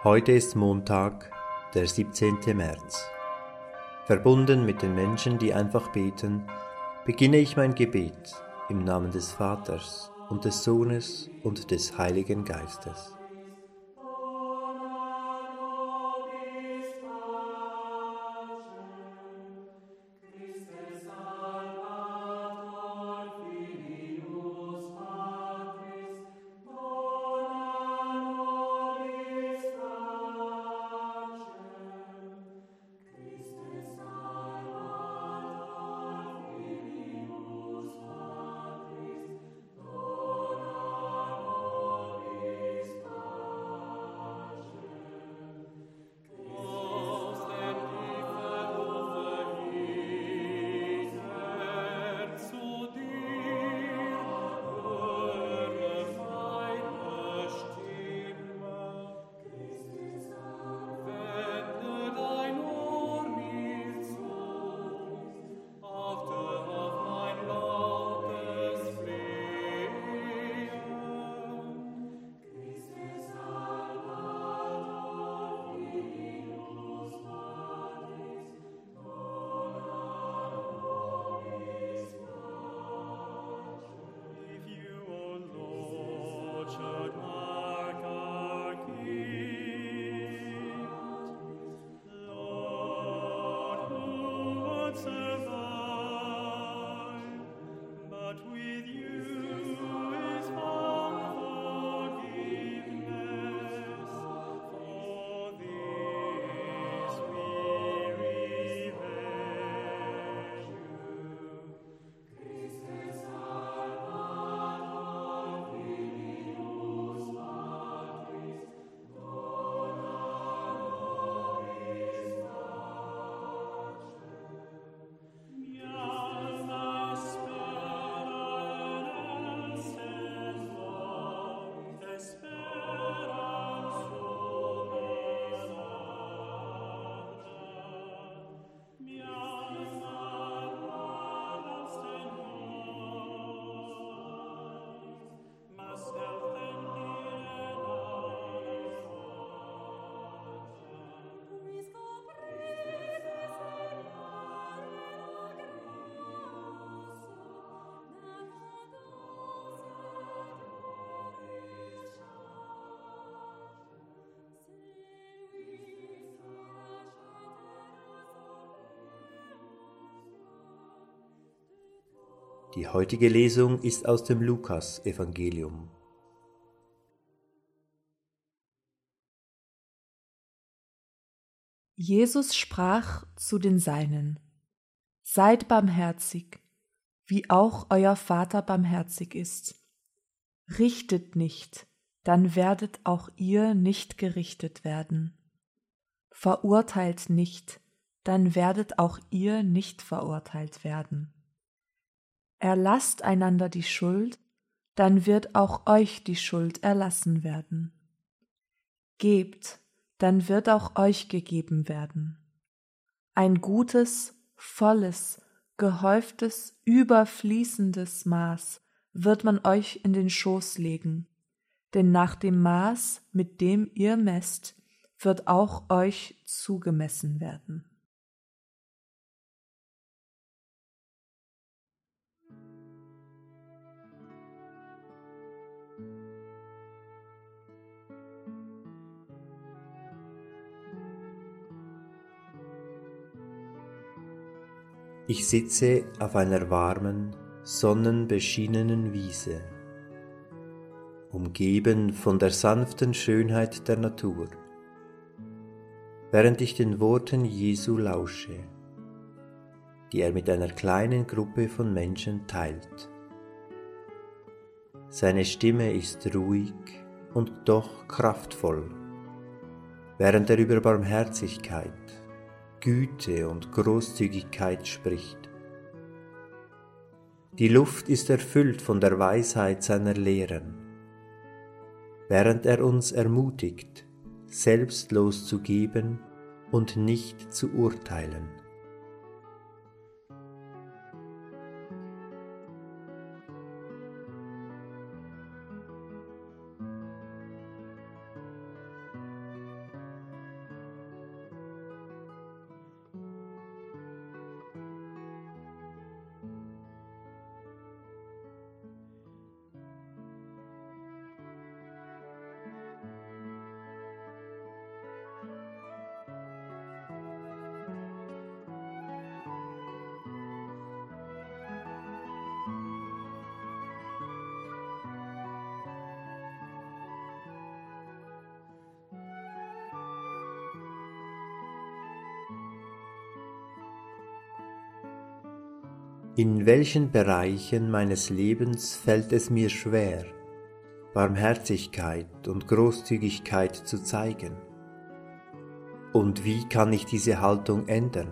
Heute ist Montag, der 17. März. Verbunden mit den Menschen, die einfach beten, beginne ich mein Gebet im Namen des Vaters und des Sohnes und des Heiligen Geistes. Die heutige Lesung ist aus dem Lukas-Evangelium. Jesus sprach zu den Seinen: Seid barmherzig, wie auch euer Vater barmherzig ist. Richtet nicht, dann werdet auch ihr nicht gerichtet werden. Verurteilt nicht, dann werdet auch ihr nicht verurteilt werden. Erlasst einander die Schuld, dann wird auch euch die Schuld erlassen werden. Gebt, dann wird auch euch gegeben werden. Ein gutes, volles, gehäuftes, überfließendes Maß wird man euch in den Schoß legen, denn nach dem Maß, mit dem ihr messt, wird auch euch zugemessen werden. Ich sitze auf einer warmen, sonnenbeschienenen Wiese, umgeben von der sanften Schönheit der Natur, während ich den Worten Jesu lausche, die er mit einer kleinen Gruppe von Menschen teilt. Seine Stimme ist ruhig und doch kraftvoll, während er über Barmherzigkeit, Güte und Großzügigkeit spricht. Die Luft ist erfüllt von der Weisheit seiner Lehren, während er uns ermutigt, selbstlos zu geben und nicht zu urteilen. In welchen Bereichen meines Lebens fällt es mir schwer, Barmherzigkeit und Großzügigkeit zu zeigen? Und wie kann ich diese Haltung ändern?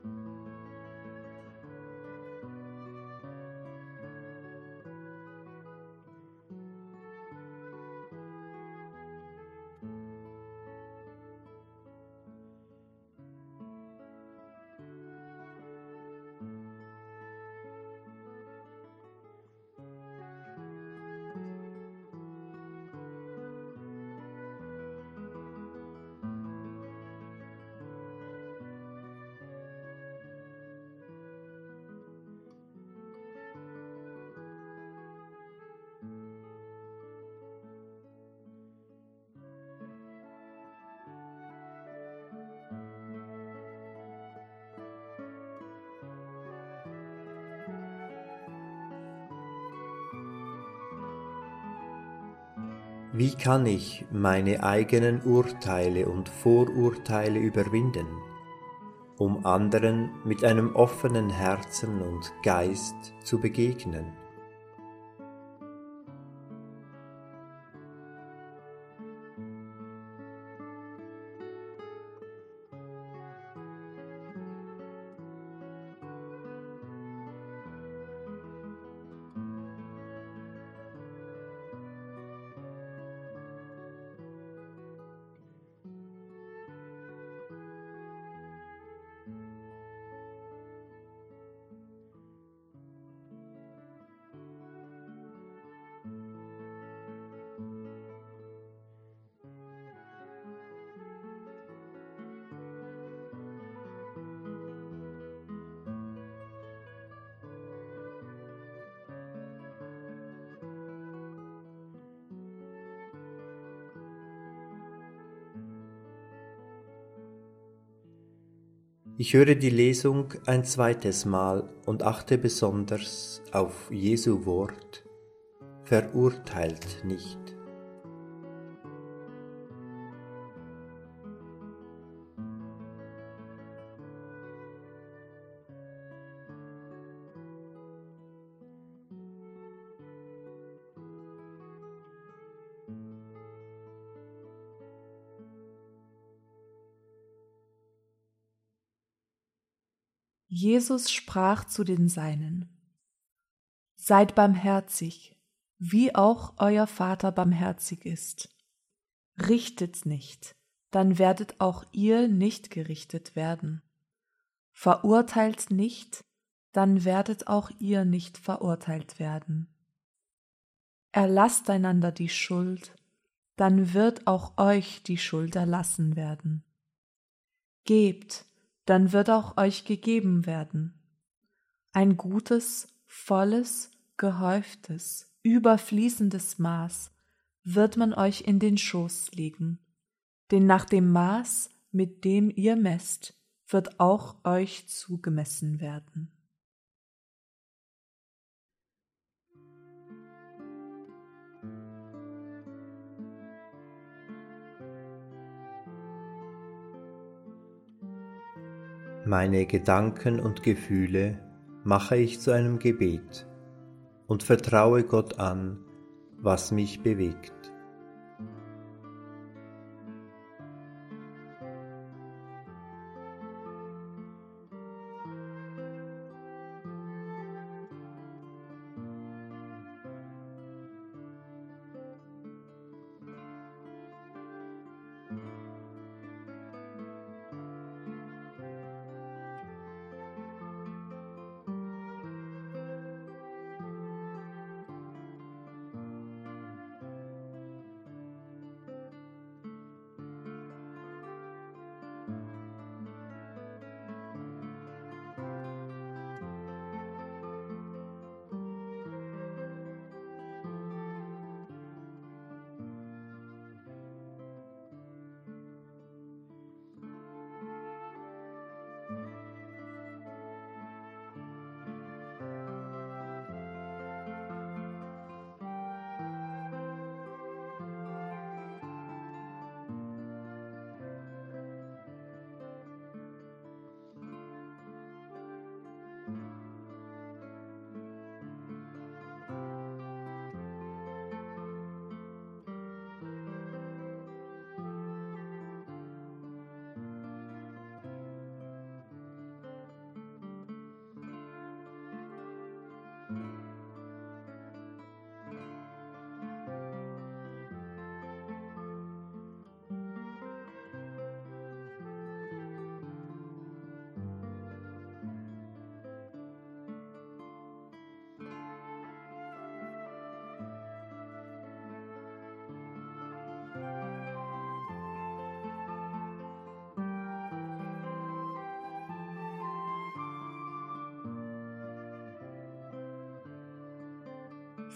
Wie kann ich meine eigenen Urteile und Vorurteile überwinden, um anderen mit einem offenen Herzen und Geist zu begegnen? Ich höre die Lesung ein zweites Mal und achte besonders auf Jesu Wort: Verurteilt nicht. Jesus sprach zu den Seinen: Seid barmherzig, wie auch euer Vater barmherzig ist. Richtet nicht, dann werdet auch ihr nicht gerichtet werden. Verurteilt nicht, dann werdet auch ihr nicht verurteilt werden. Erlasst einander die Schuld, dann wird auch euch die Schuld erlassen werden. Gebt, dann wird auch euch gegeben werden. Ein gutes, volles, gehäuftes, überfließendes Maß wird man euch in den Schoß legen, denn nach dem Maß, mit dem ihr messt, wird auch euch zugemessen werden. Meine Gedanken und Gefühle mache ich zu einem Gebet und vertraue Gott an, was mich bewegt.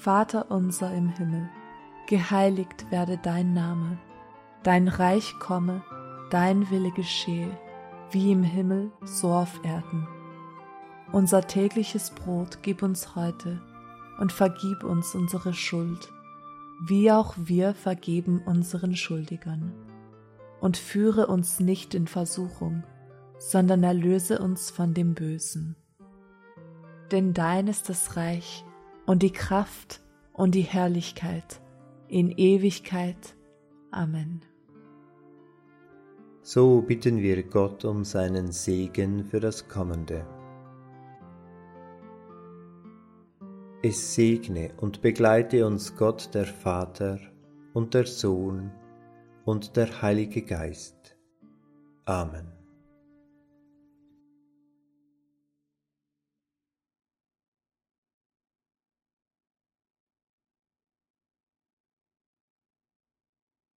Vater unser im Himmel, geheiligt werde dein Name, dein Reich komme, dein Wille geschehe, wie im Himmel, so auf Erden. Unser tägliches Brot gib uns heute und vergib uns unsere Schuld, wie auch wir vergeben unseren Schuldigern. Und führe uns nicht in Versuchung, sondern erlöse uns von dem Bösen. Denn dein ist das Reich und die Kraft und die Herrlichkeit in Ewigkeit. Amen. So bitten wir Gott um seinen Segen für das Kommende. Es segne und begleite uns Gott der Vater und der Sohn und der Heilige Geist. Amen.